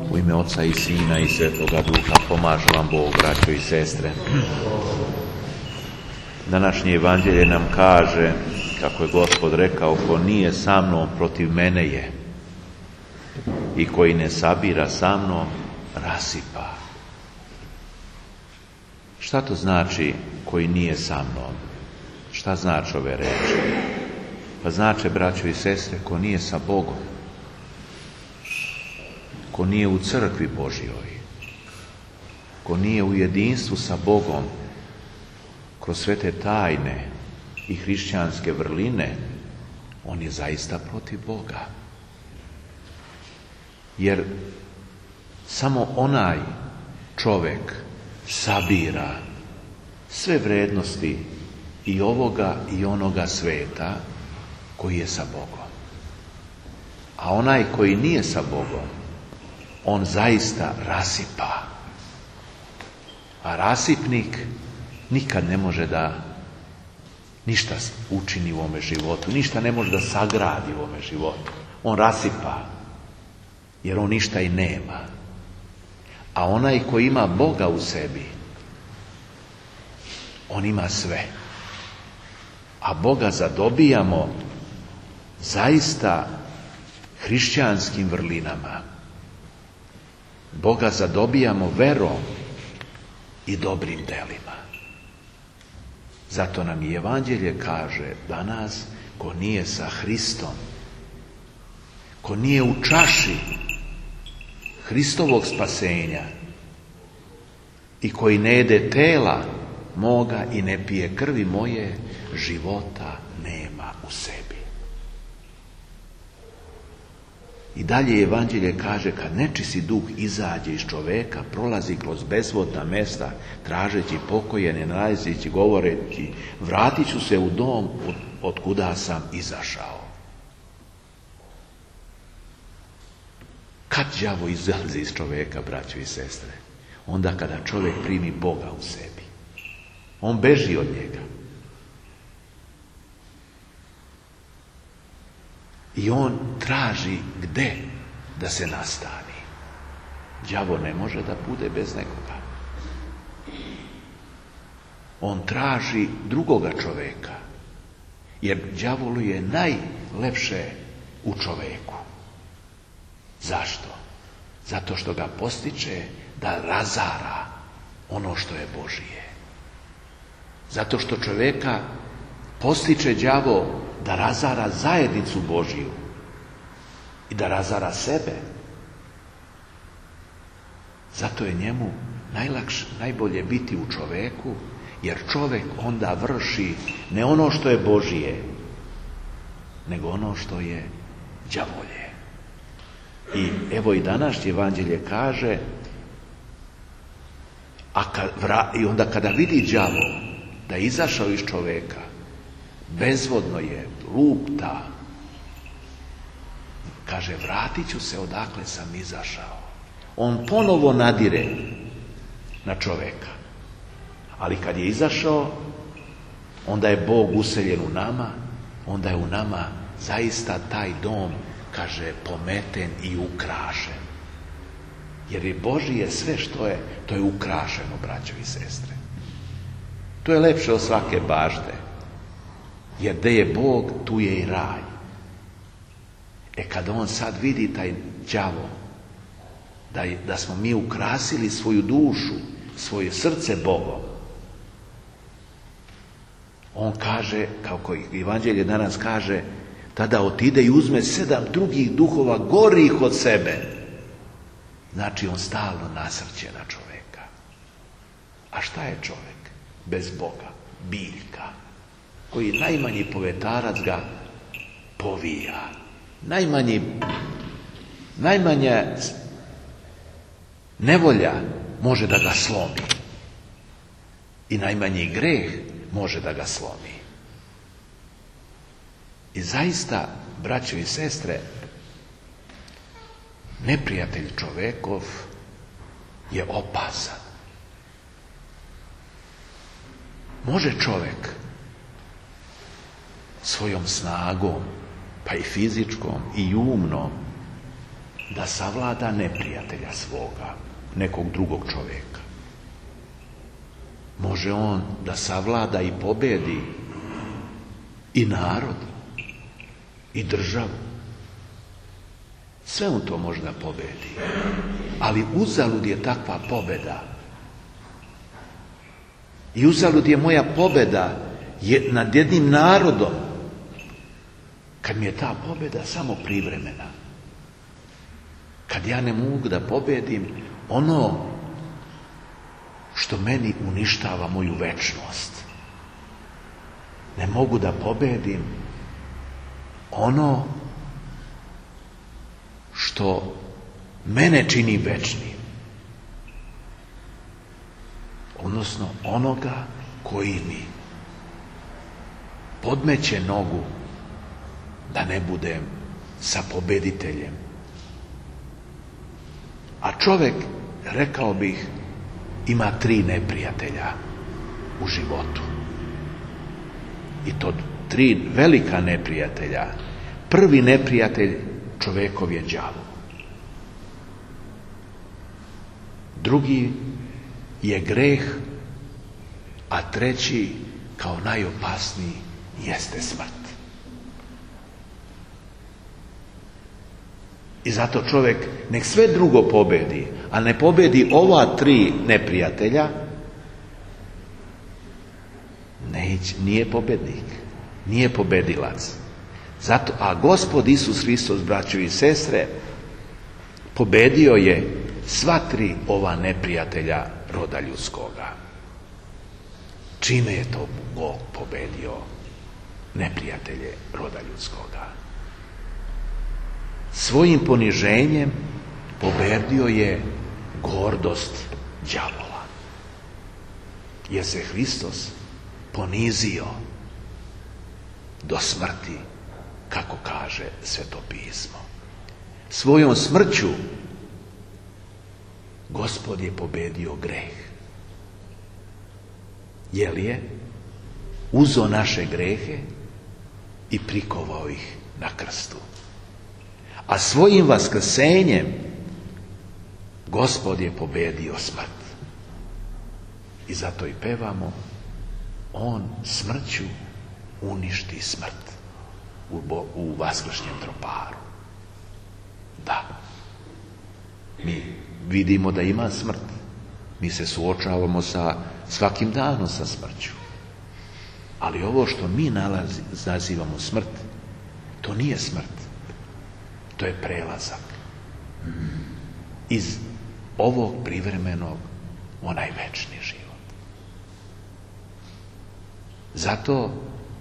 U ime Oca i Sina i Svetoga Duha pomaže vam Bog, braćo i sestre. Današnje evanđelje nam kaže, kako je Gospod rekao, ko nije sa mnom, protiv mene je. I koji ne sabira sa mnom, rasipa. Šta to znači koji nije sa mnom? Šta znači ove reči? Pa znači, braćo i sestre, ko nije sa Bogom, ko nije u crkvi Božjoj, ko nije u jedinstvu sa Bogom kroz sve te tajne i hrišćanske vrline, on je zaista protiv Boga. Jer samo onaj čovjek sabira sve vrednosti i ovoga i onoga sveta koji je sa Bogom. A onaj koji nije sa Bogom, on zaista rasipa. A rasipnik nikad ne može da ništa učini u ovome životu, ništa ne može da sagradi u ovome životu. On rasipa, jer on ništa i nema. A onaj koji ima Boga u sebi, on ima sve. A Boga zadobijamo zaista hrišćanskim vrlinama. Boga zadobijamo verom i dobrim delima. Zato nam i evanđelje kaže danas, ko nije sa Hristom, ko nije u čaši Hristovog spasenja i koji ne jede tela moga i ne pije krvi moje, života nema u sebi. I dalje evanđelje kaže, kad nečisi duh izađe iz čoveka, prolazi kroz bezvodna mesta, tražeći pokoje, ne nalazeći, govoreći, vratit ću se u dom od kuda sam izašao. Kad đavo izlazi iz čoveka, braćo i sestre? Onda kada čovjek primi Boga u sebi. On beži od njega. I on traži gde da se nastani. Đavo ne može da bude bez nekoga. On traži drugoga čoveka. Jer đavolu je najlepše u čoveku. Zašto? Zato što ga postiče da razara ono što je Božije. Zato što čoveka postiče đavo da razara zajednicu Božiju i da razara sebe. Zato je njemu najbolje biti u čoveku, jer čovek onda vrši ne ono što je Božije, nego ono što je đavolje. I evo i današnje evanđelje kaže, i onda kada vidi đavo da je izašao iz čoveka, bezvodno je, lupta, kaže, vratit ću se odakle sam izašao. On ponovo nadire na čoveka. Ali kad je izašao, onda je Bog useljen u nama, onda je u nama zaista taj dom, kaže, pometen i ukrašen. Jer je Božije sve što je, to je ukrašeno, braćo i sestre. To je lepše od svake bašte. Jer gde je Bog, tu je i raj. Kada on sad vidi taj đavo, da smo mi ukrasili svoju dušu, svoje srce Bogom, on kaže, kako evanđelje danas kaže, tada otide i uzme 7 drugih duhova gorih od sebe. Znači on stalno nasrće na čoveka. A šta je čovek bez Boga? Biljka, koji najmanji povetarac ga povija. Najmanja nevolja može da ga slomi. I najmanji greh može da ga slomi. I zaista, braćo i sestre, neprijatelj čovekov je opasan. Može čovek svojom snagom, pa i fizičkom i umnom, da savlada neprijatelja svoga, nekog drugog čovjeka. Može on da savlada i pobedi i narod, i državu. Sve on to može da pobedi. Ali uzalud je takva pobeda. I uzalud je moja pobeda nad jednim narodom, kad mi je ta pobeda samo privremena. Kad ja ne mogu da pobedim ono što meni uništava moju večnost. Ne mogu da pobedim ono što mene čini večnim. Odnosno onoga koji mi podmeće nogu da ne budem sa pobediteljem. A čovjek, rekao bih, ima 3 neprijatelja u životu. I to 3 velika neprijatelja. Prvi neprijatelj čovjekov je đavo. Drugi je greh, a treći, kao najopasniji, jeste smrt. I zato čovjek nek sve drugo pobedi, a ne pobedi ova 3 neprijatelja, nije pobednik, nije pobedilac. Zato, a Gospod Isus Hristos, braćo i sestre, pobedio je sva 3 ova neprijatelja roda ljudskoga. Čime je to Bog pobedio neprijatelje roda ljudskoga? Svojim poniženjem pobedio je gordost đavola. Jer se Hristos ponizio do smrti, kako kaže Sveto pismo. Svojom smrću Gospod je pobedio greh. Jer je uzeo naše grehe i prikovao ih na krstu. A svojim vaskrsenjem Gospod je pobedio smrt. I zato i pevamo: on smrću uništi smrt u vaskršnjem troparu. Da, mi vidimo da ima smrt. Mi se suočavamo sa svakim danom sa smrću. Ali ovo što mi nazivamo smrt, to nije smrt. To je prelazak iz ovog privremenog u onaj večni život. Zato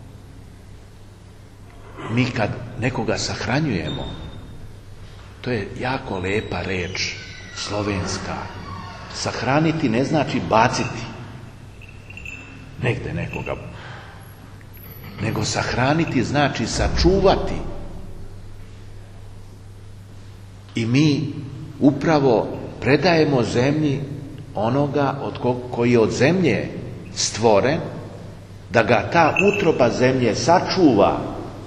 mi kad nekoga sahranjujemo, to je jako lepa reč slovenska. Sahraniti ne znači baciti negde nekoga, nego sahraniti znači sačuvati. I mi upravo predajemo zemlji onoga koji je od zemlje stvoren, da ga ta utroba zemlje sačuva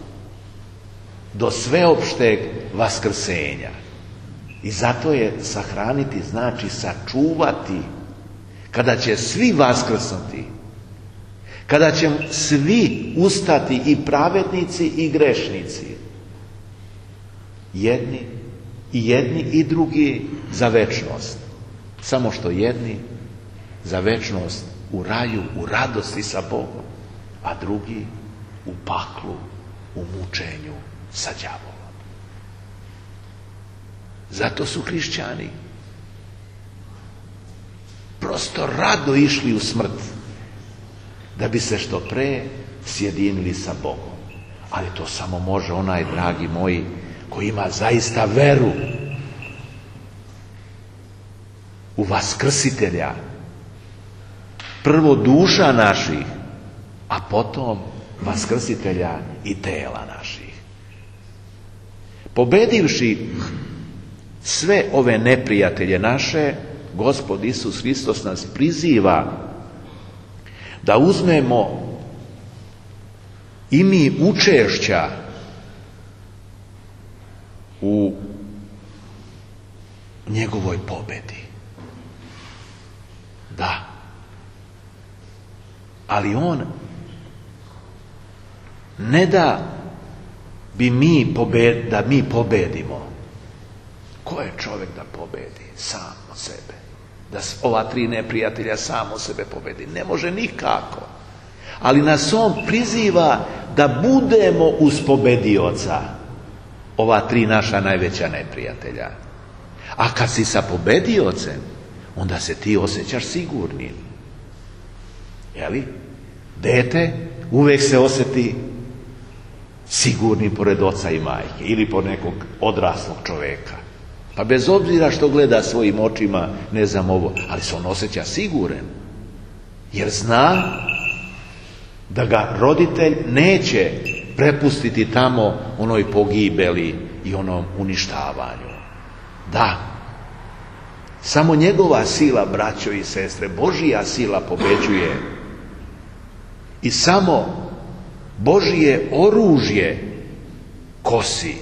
do sveopšteg vaskrsenja. I zato je sahraniti znači sačuvati. Kada će svi vaskrsnuti, kada će svi ustati, i pravednici i grešnici, jedni i drugi za večnost. Samo što jedni za večnost u raju, u radosti sa Bogom, a drugi u paklu, u mučenju sa đavolom. Zato su hrišćani prosto rado išli u smrt, da bi se što pre sjedinili sa Bogom. Ali to samo može onaj, dragi moji, koji ima zaista veru u Vaskrsitelja, prvo duša naših, a potom Vaskrsitelja i tela naših. Pobedivši sve ove neprijatelje naše, Gospod Isus Hristos nas priziva da uzmemo i mi učešća u njegovoj pobedi. Da. Ali on ne da mi pobedimo. Ko je čovjek da pobedi? Sam od sebe. Da ova 3 neprijatelja samo sebe pobedi. Ne može nikako. Ali nas on priziva da budemo uz pobedioca. Ova 3 naša najveća neprijatelja. A kad si sa pobediocem, onda se ti osjećaš sigurnim. Jeli? Dete uvijek se osjeti sigurnim pored oca i majke ili pored nekog odraslog čovjeka. Pa bez obzira što gleda svojim očima, ne znam ovo, ali se on osjeća siguran. Jer zna da ga roditelj neće prepustiti tamo onoj pogibeli i onom uništavanju. Da, samo njegova sila, braćo i sestre, Božija sila pobeđuje. I samo Božije oružje kosi.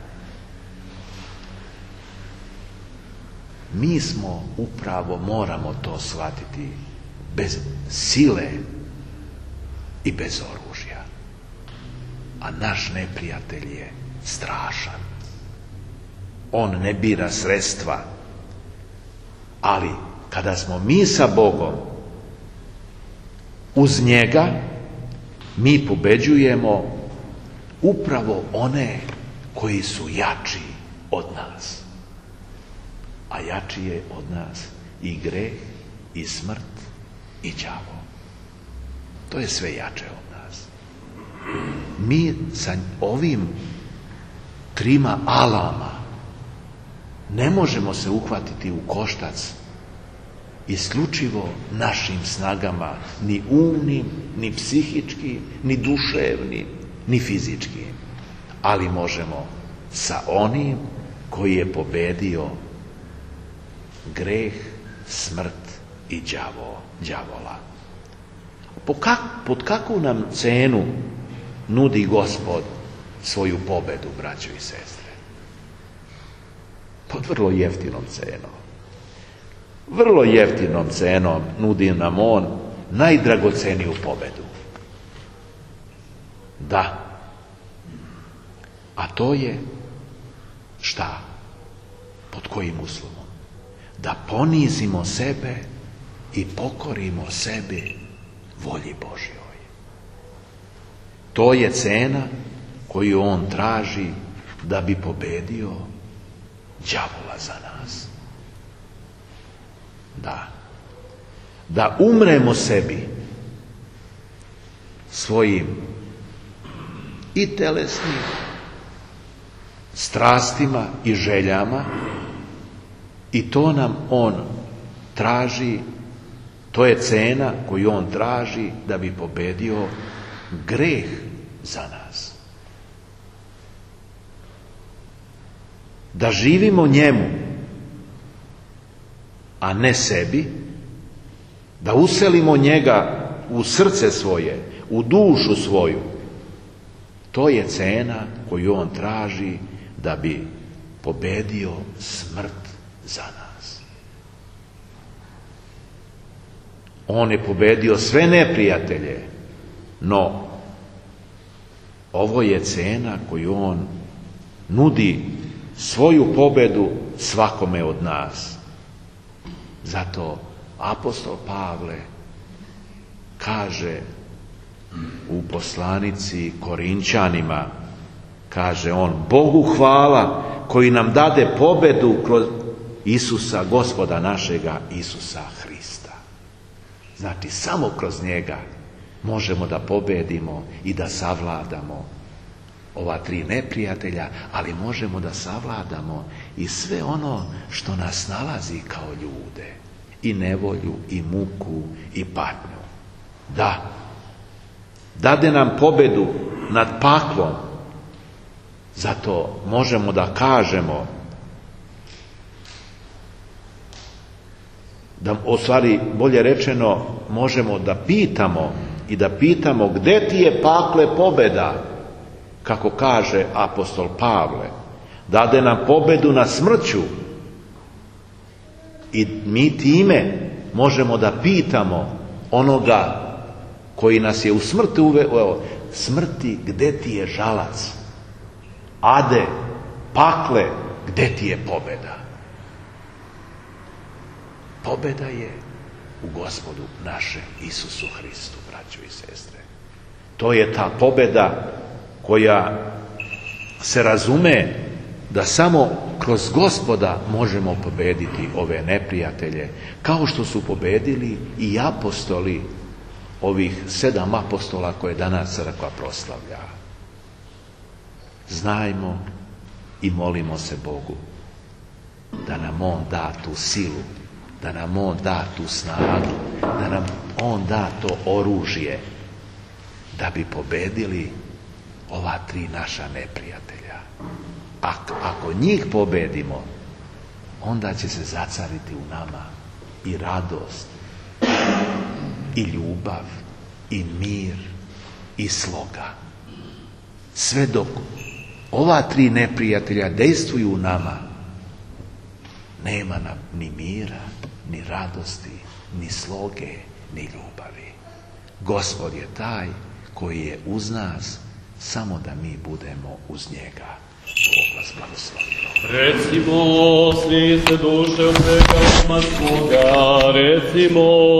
Mi smo upravo, moramo to shvatiti, bez sile i bez oružja. A naš neprijatelj je strašan. On ne bira sredstva. Ali kada smo mi sa Bogom uz njega, mi pobeđujemo upravo one koji su jači od nas. A jači je od nas i greh, i smrt, i đavo. To je sve jače od nas. Mi sa ovim 3 alama ne možemo se uhvatiti u koštac isključivo našim snagama, ni umnim, ni psihičkim, ni duševnim, ni fizičkim. Ali možemo sa onim koji je pobedio greh, smrt i đavola. Pod kakvu nam cenu nudi Gospod svoju pobedu, braćo i sestre? Pod vrlo jeftinom cenom. Vrlo jeftinom cenom nudi nam on najdragoceniju pobedu. Da. A to je šta? Pod kojim uslovom? Da ponizimo sebe i pokorimo sebi volji Božjoj. To je cena koju on traži da bi pobedio đavola za nas. Da umremo sebi svojim i telesnim strastima i željama, i to nam on traži, to je cena koju on traži da bi pobedio greh za nas. Da živimo njemu, a ne sebi, da uselimo njega u srce svoje, u dušu svoju. To je cena koju on traži da bi pobedio smrt za nas. On je pobedio sve neprijatelje, no ovo je cena koju on nudi svoju pobedu svakome od nas. Zato apostol Pavle kaže u poslanici Korinčanima, kaže on: Bogu hvala koji nam dade pobedu kroz Isusa, Gospoda našega Isusa Hrista. Znači, samo kroz njega možemo da pobedimo i da savladamo ova 3 neprijatelja, ali možemo da savladamo i sve ono što nas nalazi kao ljude. I nevolju, i muku, i patnju. Da. Dade nam pobedu nad paklom. Zato možemo da kažemo, da, u stvari, bolje rečeno, možemo da pitamo i da pitamo gde ti je, pakle, pobeda, kako kaže apostol Pavle. Dade nam pobedu nad smrću, I mi time možemo da pitamo onoga koji nas je u smrti uveo, smrti, gde ti je žalac? Ade, pakle, gde ti je pobjeda? Pobjeda je u Gospodu našem Isusu Hristu, braćo i sestre. To je ta pobjeda koja se razume da samo kroz Gospoda možemo pobediti ove neprijatelje, kao što su pobedili i apostoli, ovih 7 apostola koje danas crkva proslavlja. Znajmo i molimo se Bogu da nam On da tu silu, da nam On da tu snagu, da nam On da to oružje da bi pobedili ova 3 naša neprijatelja. Ako njih pobedimo, onda će se zacariti u nama i radost, i ljubav, i mir, i sloga. Sve dok ova 3 neprijatelja dejstvuju u nama, nema nam ni mira, ni radosti, ni sloge, ni ljubavi. Gospod je taj koji je uz nas, samo da mi budemo uz njega. Bog vas blagoslovi. Recimo, svi se duše u svega uma svoga, recimo,